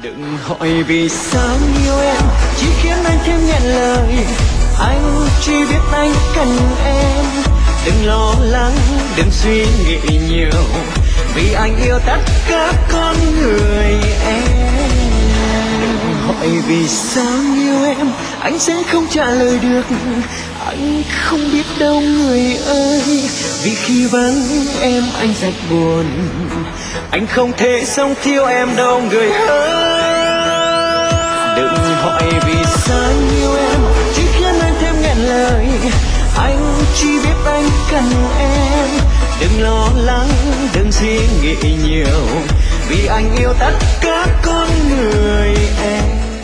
Đừng hỏi vì sao yêu em chỉ khiến anh thêm nghẹn lời. Anh chỉ biết anh cần em. Đừng lo lắng, đừng suy nghĩ nhiều, vì anh yêu tất cả con người em. Đừng hỏi vì sao yêu em, anh sẽ không trả lời được. Anh không biết đâu người ơi, vì khi vắng em anh rất buồn. Anh không thể sống thiếu em đâu người ơi. Đừng hỏi vì sao yêu em chỉ khiến anh thêm nghẹn lời. Anh chỉ biết anh cần em. Đừng lo lắng, đừng suy nghĩ nhiều, vì anh yêu tất cả